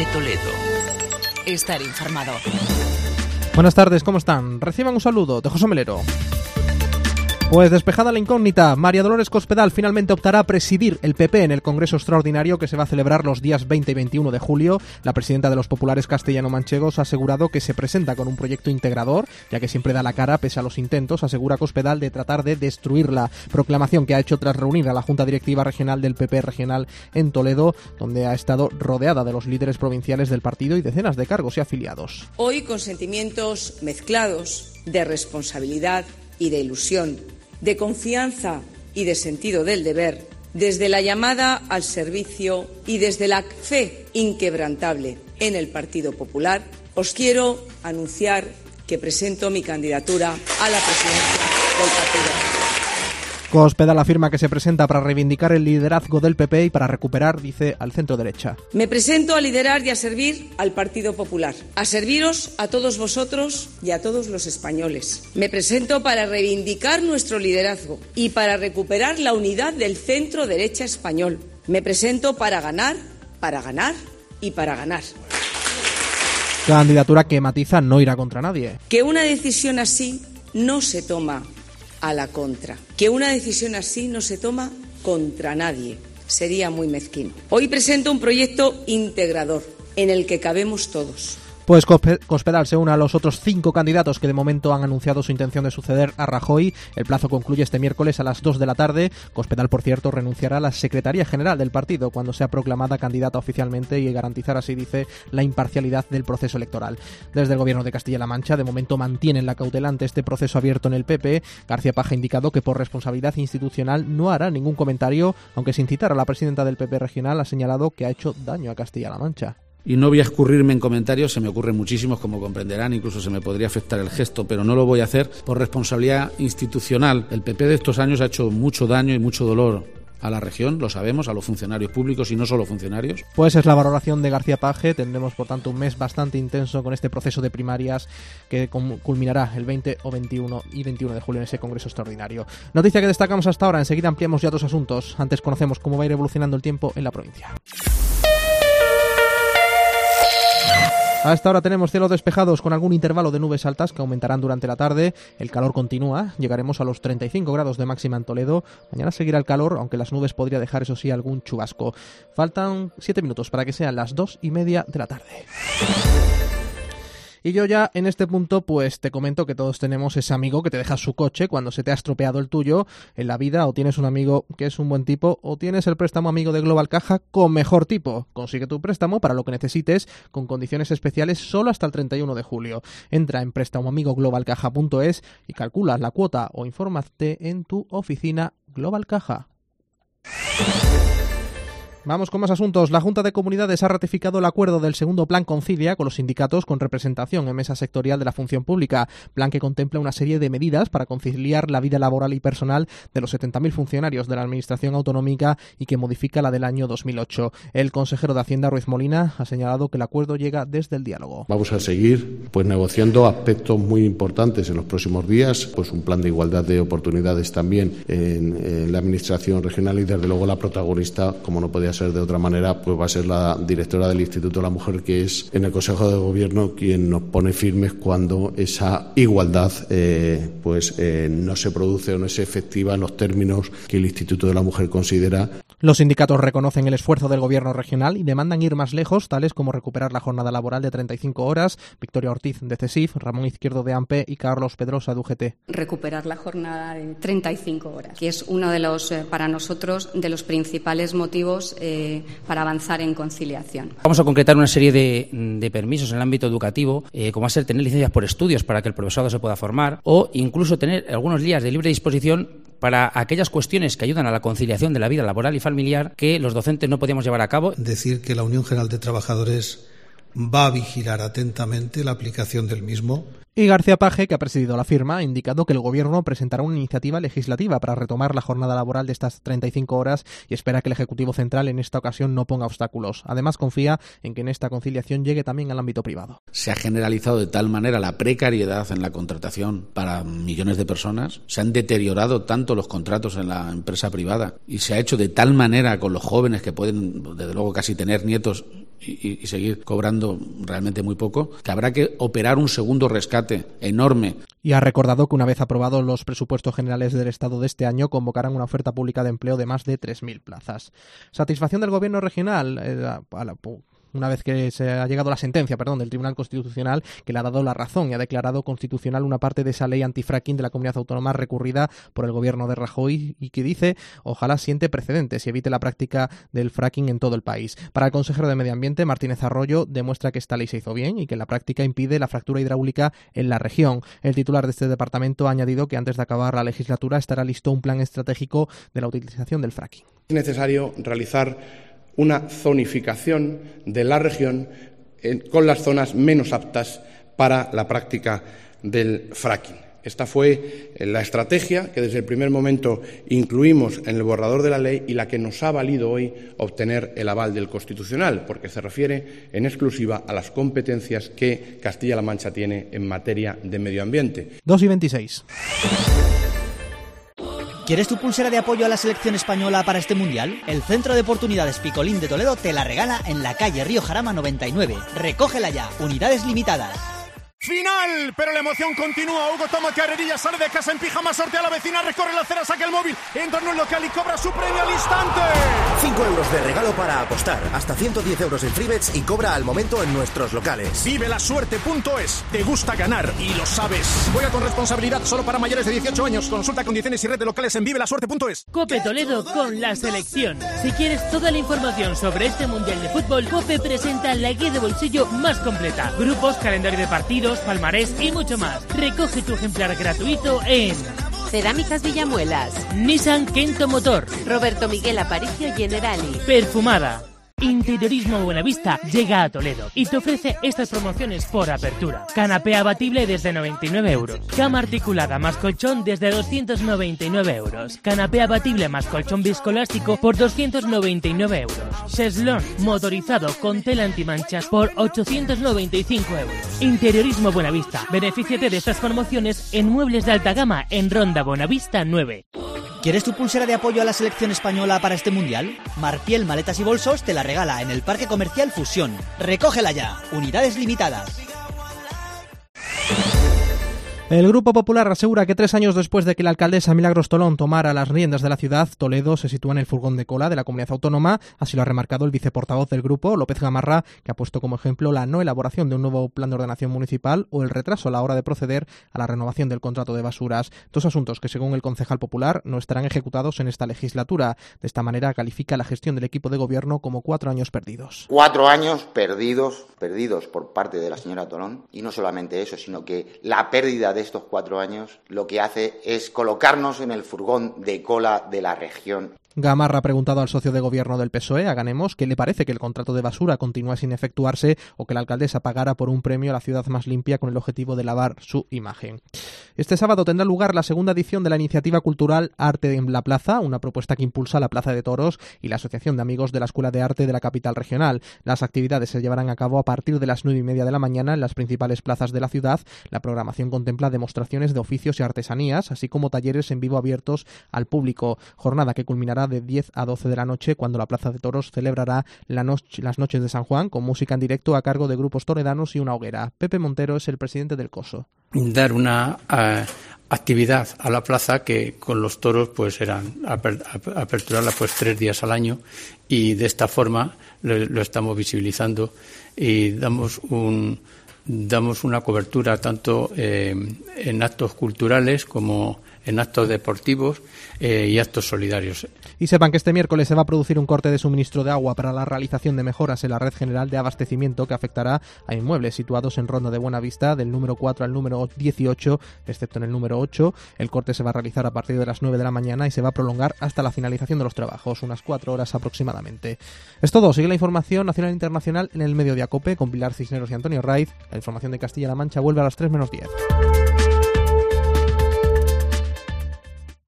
de Toledo. Estar informado. Buenas tardes, ¿cómo están? Reciban un saludo de José Melero. Pues despejada la incógnita, María Dolores Cospedal finalmente optará a presidir el PP en el Congreso Extraordinario que se va a celebrar los días 20 y 21 de julio. La presidenta de los populares castellano-manchegos ha asegurado que se presenta con un proyecto integrador, ya que siempre da la cara pese a los intentos, asegura Cospedal, de tratar de destruirla. Proclamación que ha hecho tras reunir a la Junta Directiva Regional del PP regional en Toledo, donde ha estado rodeada de los líderes provinciales del partido y decenas de cargos y afiliados. Hoy con sentimientos mezclados de responsabilidad y de ilusión, de confianza y de sentido del deber, desde la llamada al servicio y desde la fe inquebrantable en el Partido Popular, os quiero anunciar que presento mi candidatura a la presidencia del partido. Cospedal afirma que se presenta para reivindicar el liderazgo del PP y para recuperar, dice, al centro derecha. Me presento a liderar y a servir al Partido Popular, a serviros a todos vosotros y a todos los españoles. Me presento para reivindicar nuestro liderazgo y para recuperar la unidad del centro derecha español. Me presento para ganar y para ganar. Candidatura que matiza no irá contra nadie. Que una decisión así no se toma a la contra. Que una decisión así no se toma contra nadie. Sería muy mezquino. Hoy presento un proyecto integrador en el que cabemos todos. Pues Cospedal se une a los otros 5 candidatos que de momento han anunciado su intención de suceder a Rajoy. El plazo concluye este miércoles a las 2 de la tarde. Cospedal, por cierto, renunciará a la Secretaría General del partido cuando sea proclamada candidata oficialmente y garantizar así, dice, la imparcialidad del proceso electoral. Desde el Gobierno de Castilla-La Mancha, de momento mantienen la cautela ante este proceso abierto en el PP. García Paje ha indicado que por responsabilidad institucional no hará ningún comentario, aunque sin citar a la presidenta del PP regional ha señalado que ha hecho daño a Castilla-La Mancha. Y no voy a escurrirme en comentarios, se me ocurren muchísimos, como comprenderán, incluso se me podría afectar el gesto, pero no lo voy a hacer por responsabilidad institucional. El PP de estos años ha hecho mucho daño y mucho dolor a la región, lo sabemos, a los funcionarios públicos y no solo funcionarios. Pues es la valoración de García Paje. Tendremos, por tanto, un mes bastante intenso con este proceso de primarias que culminará el 20 o 21 y 21 de julio en ese Congreso Extraordinario. Noticia que destacamos hasta ahora, enseguida ampliamos ya otros asuntos. Antes conocemos cómo va a ir evolucionando el tiempo en la provincia. A esta hora tenemos cielos despejados con algún intervalo de nubes altas que aumentarán durante la tarde. El calor continúa, llegaremos a los 35 grados de máxima en Toledo. Mañana seguirá el calor, aunque las nubes podría dejar, eso sí, algún chubasco. Faltan 7 minutos para que sean las 2:30 de la tarde. Y yo ya en este punto pues te comento que todos tenemos ese amigo que te deja su coche cuando se te ha estropeado el tuyo en la vida, o tienes un amigo que es un buen tipo, o tienes el préstamo amigo de Global Caja con mejor tipo. Consigue tu préstamo para lo que necesites con condiciones especiales solo hasta el 31 de julio. Entra en prestamoamigoglobalcaja.es y calcula la cuota o infórmate en tu oficina Global Caja. Vamos con más asuntos. La Junta de Comunidades ha ratificado el acuerdo del segundo Plan Concilia con los sindicatos con representación en mesa sectorial de la función pública. Plan que contempla una serie de medidas para conciliar la vida laboral y personal de los 70.000 funcionarios de la Administración Autonómica y que modifica la del año 2008. El consejero de Hacienda, Ruiz Molina, ha señalado que el acuerdo llega desde el diálogo. Vamos a seguir negociando aspectos muy importantes en los próximos días, un plan de igualdad de oportunidades también en la Administración regional y desde luego la protagonista, como no podía ser de otra manera, va a ser la directora del Instituto de la Mujer, que es en el Consejo de Gobierno quien nos pone firmes cuando esa igualdad no se produce o no es efectiva en los términos que el Instituto de la Mujer considera. Los sindicatos reconocen el esfuerzo del Gobierno regional y demandan ir más lejos, tales como recuperar la jornada laboral de 35 horas. Victoria Ortiz, de CESIF, Ramón Izquierdo, de AMPE, y Carlos Pedrosa, de UGT. Recuperar la jornada de 35 horas, que es uno de los, para nosotros, de los principales motivos para avanzar en conciliación. Vamos a concretar una serie de permisos en el ámbito educativo, como va a ser tener licencias por estudios para que el profesorado se pueda formar, o incluso tener algunos días de libre disposición para aquellas cuestiones que ayudan a la conciliación de la vida laboral y familiar que los docentes no podíamos llevar a cabo. Decir que la Unión General de Trabajadores va a vigilar atentamente la aplicación del mismo. Y García Paje, que ha presidido la firma, ha indicado que el Gobierno presentará una iniciativa legislativa para retomar la jornada laboral de estas 35 horas y espera que el Ejecutivo Central en esta ocasión no ponga obstáculos. Además, confía en que en esta conciliación llegue también al ámbito privado. Se ha generalizado de tal manera la precariedad en la contratación para millones de personas, se han deteriorado tanto los contratos en la empresa privada y se ha hecho de tal manera con los jóvenes que pueden, desde luego, casi tener nietos y seguir cobrando realmente muy poco, que habrá que operar un segundo rescate enorme. Y ha recordado que una vez aprobados los presupuestos generales del Estado de este año, convocarán una oferta pública de empleo de más de 3.000 plazas. Satisfacción del Gobierno regional una vez que se ha llegado la sentencia, del Tribunal Constitucional, que le ha dado la razón y ha declarado constitucional una parte de esa ley antifracking de la comunidad autónoma recurrida por el gobierno de Rajoy y que dice, ojalá siente precedentes y evite la práctica del fracking en todo el país. Para el consejero de Medio Ambiente, Martínez Arroyo, demuestra que esta ley se hizo bien y que en la práctica impide la fractura hidráulica en la región. El titular de este departamento ha añadido que antes de acabar la legislatura estará listo un plan estratégico de la utilización del fracking. Es necesario realizar una zonificación de la región con las zonas menos aptas para la práctica del fracking. Esta fue la estrategia que desde el primer momento incluimos en el borrador de la ley y la que nos ha valido hoy obtener el aval del Constitucional, porque se refiere en exclusiva a las competencias que Castilla-La Mancha tiene en materia de medio ambiente. 2:26. ¿Quieres tu pulsera de apoyo a la selección española para este Mundial? El Centro de Oportunidades Picolín de Toledo te la regala en la calle Río Jarama 99. Recógela ya, unidades limitadas. ¡Final! Pero la emoción continúa. Hugo toma carrerilla, sale de casa en pijama, sortea a la vecina, recorre la acera, saca el móvil, entra en un local y cobra su premio al instante. 5 euros de regalo para apostar, hasta 110 euros en Freebets y cobra al momento en nuestros locales. Vivelasuerte.es. Te gusta ganar y lo sabes. Juega con responsabilidad, solo para mayores de 18 años. Consulta condiciones y red de locales en vivelasuerte.es. COPE Toledo con la selección. Si quieres toda la información sobre este Mundial de Fútbol, COPE presenta la guía de bolsillo más completa. Grupos, calendario de partidos, palmarés y mucho más. Recoge tu ejemplar gratuito en Cerámicas Villamuelas, Nissan Kento Motor, Roberto Miguel Aparicio Generali, Perfumada. Interiorismo Buenavista llega a Toledo y te ofrece estas promociones por apertura. Canapé abatible desde 99 euros. Cama articulada más colchón desde 299 euros. Canapé abatible más colchón viscoelástico por 299 euros. Cheslón motorizado con tela antimanchas por 895 euros. Interiorismo Buenavista. Benefíciate de estas promociones en muebles de alta gama en Ronda Buenavista 9. ¿Quieres tu pulsera de apoyo a la selección española para este Mundial? Marpiel Maletas y Bolsos te la regala en el Parque Comercial Fusión. Recógela ya, unidades limitadas. El Grupo Popular asegura que 3 años después de que la alcaldesa Milagros Tolón tomara las riendas de la ciudad, Toledo se sitúa en el furgón de cola de la comunidad autónoma. Así lo ha remarcado el viceportavoz del grupo, López Gamarra, que ha puesto como ejemplo la no elaboración de un nuevo plan de ordenación municipal o el retraso a la hora de proceder a la renovación del contrato de basuras. 2 asuntos que, según el concejal popular, no estarán ejecutados en esta legislatura. De esta manera califica la gestión del equipo de gobierno como 4 años perdidos. 4 años perdidos por parte de la señora Tolón. Y no solamente eso, sino que la pérdida de estos 4 años lo que hace es colocarnos en el furgón de cola de la región. Gamarra ha preguntado al socio de gobierno del PSOE, a Ganemos, que le parece que el contrato de basura continúa sin efectuarse o que la alcaldesa pagara por un premio a la ciudad más limpia con el objetivo de lavar su imagen. Este sábado tendrá lugar la segunda edición de la iniciativa cultural Arte en la Plaza, una propuesta que impulsa la Plaza de Toros y la Asociación de Amigos de la Escuela de Arte de la capital regional. Las actividades se llevarán a cabo a partir de las 9:30 de la mañana en las principales plazas de la ciudad. La programación contempla demostraciones de oficios y artesanías, así como talleres en vivo abiertos al público. Jornada que culminará de 10 a 12 de la noche, cuando la Plaza de Toros celebrará las noches de San Juan con música en directo a cargo de grupos toledanos y una hoguera. Pepe Montero es el presidente del COSO. Dar una actividad a la plaza que con los toros pues eran aperturarla pues 3 días al año, y de esta forma lo estamos visibilizando y damos una cobertura tanto en actos culturales como en actos deportivos y actos solidarios. Y sepan que este miércoles se va a producir un corte de suministro de agua para la realización de mejoras en la red general de abastecimiento que afectará a inmuebles situados en Ronda de Buenavista del número 4 al número 18, excepto en el número 8. El corte se va a realizar a partir de las 9 de la mañana y se va a prolongar hasta la finalización de los trabajos, unas 4 horas aproximadamente. Es todo. Sigue la información nacional e internacional en el Mediodía COPE con Pilar Cisneros y Antonio Raiz. La información de Castilla-La Mancha vuelve a las 3 menos 10.